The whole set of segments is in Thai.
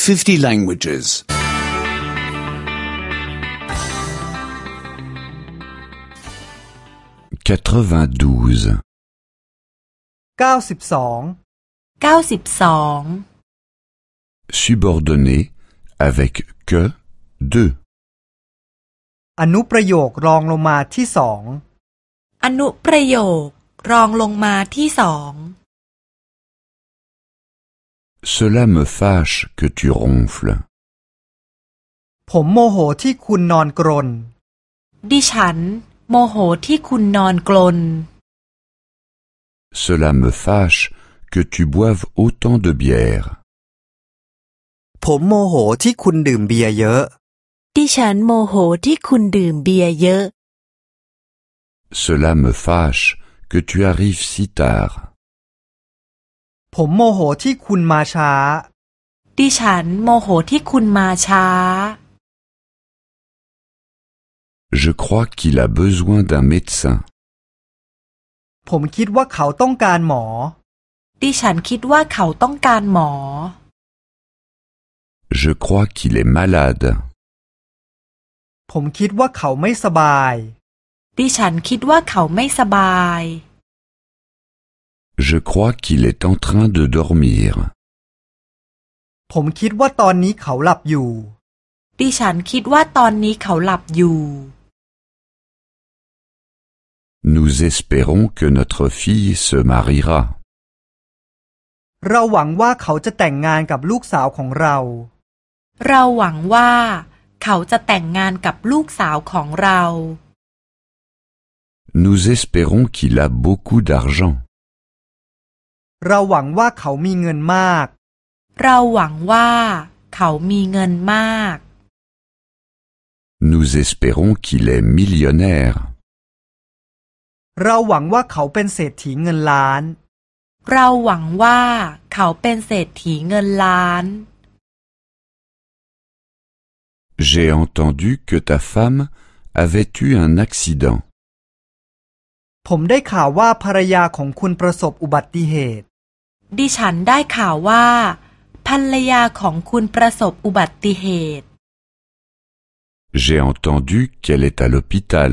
50 languages. 92. 92 Subordonné avec que de. อนุประโยครองลงมาที่สองอนุประโยครองลงมาที่สอง Cela me fâche que tu ronfles. ผมโมโหที่คุณนอนกรนดิฉันโมโหที่คุณนอนกรน Cela me fâche que tu boives autant de bière. ผมโมโหที่คุณดื่มเบียร์เยอะดิฉันโมโหที่คุณดื่มเบียร์เยอะ Cela me fâche que tu arrives si tard. ผมโมโหที่คุณมาช้าดิฉันโมโหที่คุณมาช้า Je crois qu'il a besoin d'un médecin. ผมคิดว่าเขาต้องการหมอดิฉันคิดว่าเขาต้องการหมอ Je crois qu'il est malade. ผมคิดว่าเขาไม่สบายดิฉันคิดว่าเขาไม่สบาย Je crois qu'il est en train de dormir. ผมคิดว่าตอนนี้เขาหลับอยู่ดิฉันคิดว่าตอนนี้เขาหลับอยู่ Nous espérons que notre fille se mariera. เราหวังว่าเขาจะแต่งงานกับลูกสาวของเราเราหวังว่าเขาจะแต่งงานกับลูกสาวของเรา Nous espérons qu'il a beaucoup d'argent. เราหวังว่าเขามีเงินมากเราหวังว่าเขามีเงินมาก Nous espérons qu'il est millionnaire. เราหวังว่าเขาเป็นเศรษฐีเงินล้านเราหวังว่าเขาเป็นเศรษฐีเงินล้าน J'ai entendu que ta femme avait eu un accident. ผมได้ข่าวว่าภรรยาของคุณประสบอุบัติเหตุดิฉันได้ข่าวว่าภรรยาของคุณประสบอุบัติเหตุ J'ai entendu qu'elle est à l'hôpital.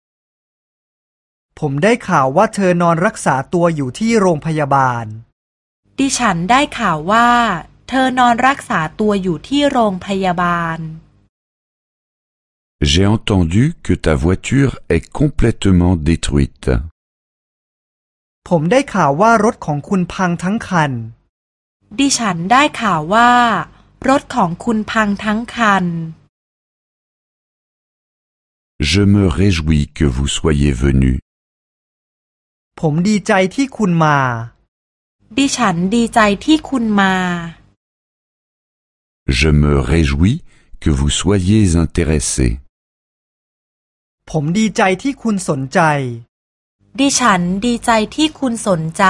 ผมได้ข่าวว่าเธอนอนรักษาตัวอยู่ที่โรงพยาบาลดิฉันได้ข่าวว่าเธอนอนรักษาตัวอยู่ที่โรงพยาบาล J'ai entendu que ta voiture est complètement détruite. ผมได้ข่าวว่ารถของคุณพังทั้งคันดิฉันได้ข่าวว่ารถของคุณพังทั้งคัน Je me réjouis que vous soyez venu. ผมดีใจที่คุณมาดิฉันดีใจที่คุณมา Je me réjouis que vous soyez intéressé. ผมดีใจที่คุณสนใจดิฉันดีใจที่คุณสนใจ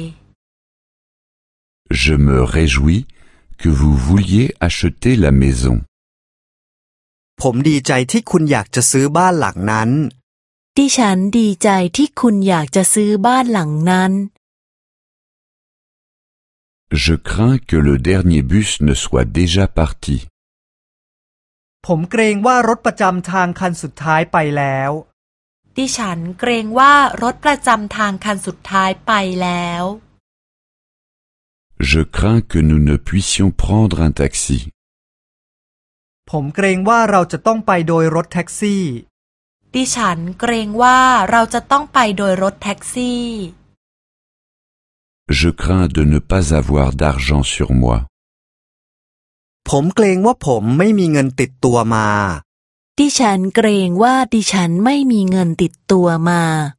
Je me réjouis que vous vouliez acheter la maison. ผมดีใจที่คุณอยากจะซื้อบ้านหลังนั้นดิฉันดีใจที่คุณอยากจะซื้อบ้านหลังนั้น Je crains que le dernier bus ne soit déjà parti. ผมเกรงว่ารถประจำทางคันสุดท้ายไปแล้วดิฉันเกรงว่ารถประจำทางคันสุดท้ายไปแล้ว Je crains que nous ne puissions prendre un taxi. ผมเกรงว่าเราจะต้องไปโดยรถแท็กซี่ดิฉันเกรงว่าเราจะต้องไปโดยรถแท็กซี่ Je crains de ne pas avoir d'argent sur moi. ผมเกรงว่าผมไม่มีเงินติดตัวมาดิฉันเกรงว่าดิฉันไม่มีเงินติดตัวมา